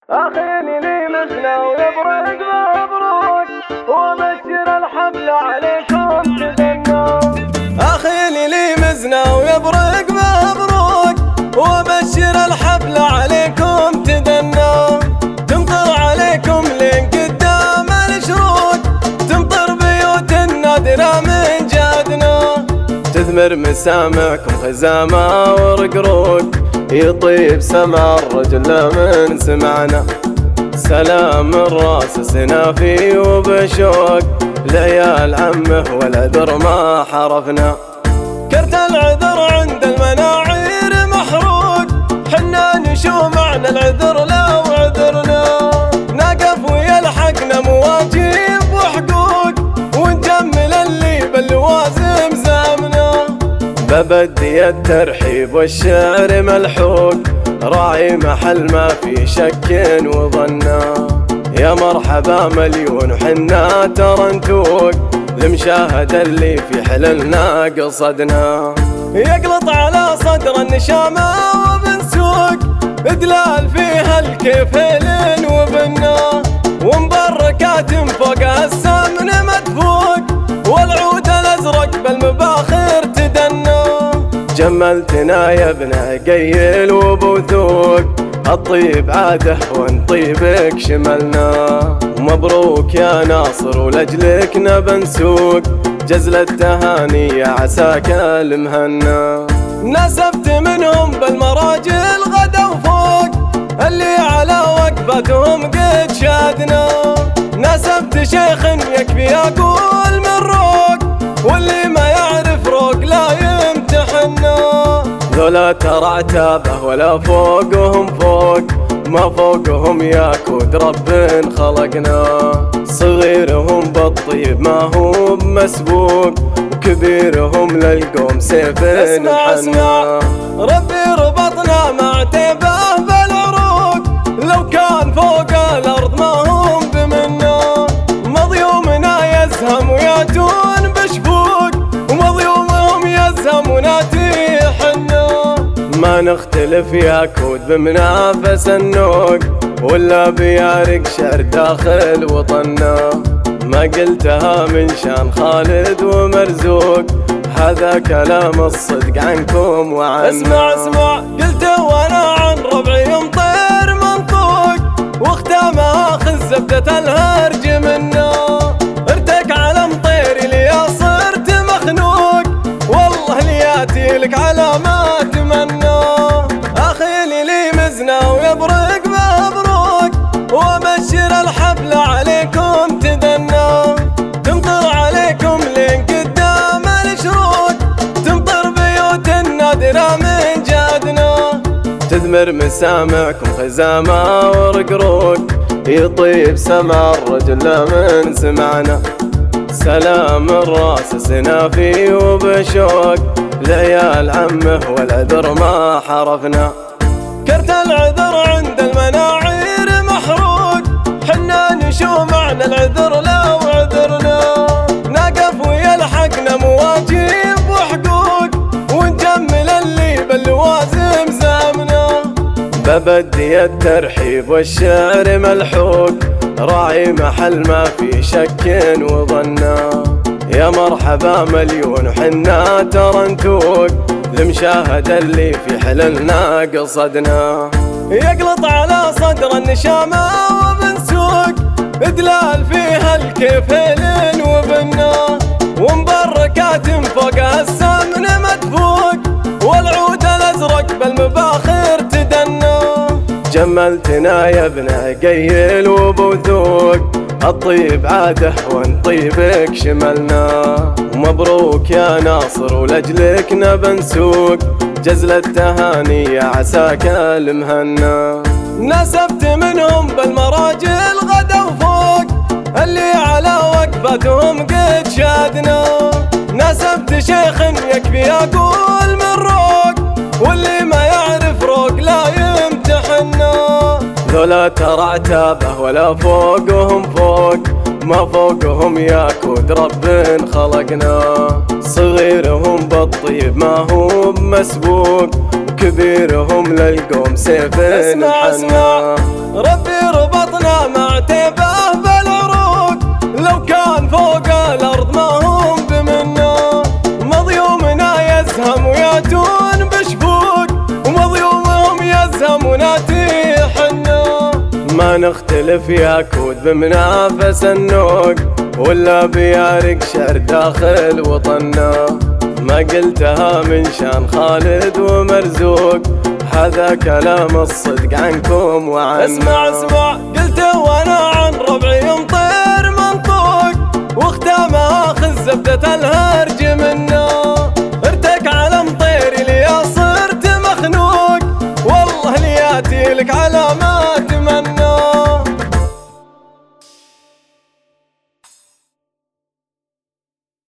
أخيني لي مثنى ويبرق مبروك وبشر الحفل عليكم تدنى. أخيني لي مزنى ويبرق مبروك وبشر الحفل عليكم تدنى. تمطر عليكم لين قدام الشروق، تمطر بيوت النادرة من جادنا. تثمر مسامعكم خزامة ورقروق، يطيب سمع الرجل من سمعنا. سلام الراس سنافي وبشوق، لعيال عمه والعذر ما حرفنا. كرت العذر عند المناعير محروق، حنا نشوف معنى العذر لو عذرنا. نقف ويلحقنا مواجيب وحقوق، ونجمل اللي باللوازم زامنا. ببدي الترحيب والشعر ملحوق، راعي محل ما في شك وظنا. يا مرحبا مليون وحنا ترى نتوق، لمشاهدة اللي في حللنا قصدنا. يقلط على صدر النشامة وبنسوق، إدلال فيها الكيفين وبنا. ومبركات فوقها السمن مدفوق، والعود الأزرق بالمباخر تدنى. جملتنا يا ابن قيل وبوثوق، الطيب عاده ونطيبك شملنا. ومبروك يا ناصر ولجلك نبنسوق، جزل التهاني يا عساك المهنا. نسبت منهم بالمراجل غدا وفوق، اللي على وقفتهم قد شادنا. نسبت شيخ يكفي يقول من روق، واللي ما يعرف روق لا يمتحنا. ذولا ترى عتابه ولا فوقهم فوق، ما فوقهم يا كود رب خلقنا. صغيرهم بالطيب ما هو بمسبوق، وكبيرهم للقوم سيف محنا. ربي ربطنا مع تيبه بالعروق، لو كان فوق الأرض ما هم بمنا. مضيومنا يزهم وياتون بشفوق، ومضيومهم يزهم وناتي حنا. ما نختلف يا كود بمنافس النوق، ولا بيارق شعر داخل وطنا. ما قلتها من شان خالد ومرزوق، هذا كلام الصدق عنكم وعنا. اسمع قلت وانا عن ربعي يمطر منطوق، واختامها خز زبدة الهرج منا. ارتك على مطيري لي صرت مخنوق، والله لياتي لك على ما اتمنى. اخيلي لي مزنى ويبرق مبروك، وبشر الحفل عليكم تدنى. تمطر عليكم لين قدام الشروق، تمطر بيوت النادرة من جادنا. تثمر مسامعكم خزامة ورقروق، يطيب سمع الرجل من سمعنا. سلام الراس سنافي وبشوق، لعيال عمه والعذر ما حرفنا. كرت العذر عند المناعير محروق، حنا نشوف معنى العذر لو عذرنا. نقف ويلحقنا مواجيب وحقوق، ونجمل اللي باللوازم زامنا. ببدي الترحيب والشعر ملحوق، راعي محل ما في شك وظنا. يا مرحبا مليون وحنا ترى نتوق، لمشاهدة اللي في حللنا قصدنا. يقلط على صدر النشامة وبنسوق، إدلال فيها الكيفين وبنا. ومبركات فوقها السمن مدفوق، والعود الأزرق بالمباخر تدنى. جملتنا يا ابن قيل وبوثوق، الطيب عاده ونطيبك شملنا. ومبروك يا ناصر ولجلك نبنسوق، جزل التهاني يا عساك المهنا. نسبت منهم بالمراجل غدا وفوق، اللي على وقفتهم قد شادنا. نسبت شيخ يكفي يقول من روق، واللي ما يعرف روق لا يمتحنا. ذولا ترى عتابه ولا فوقهم فوق، ما فوقهم يا كود رب خلقنا. صغيرهم بالطيب ما هو مسبوق، وكبيرهم للقوم سيف اسمع ربي ربطنا مع تيبه بالعروق، لو كان فوق الارض ما هم بمنا. مضيومنا يزهم وياتون بشفوق، ومضيومهم يزهم وناتيحنا. ما نختلف يا كود بمنافس النوق، ولا بيارق شر داخل وطننا. ما قلتها من شان خالد ومرزوق، هذا كلام الصدق عنكم وعنا. اسمع قلته وانا عن ربعي يمطير منطوق، واختامها اخذ زبدة الهر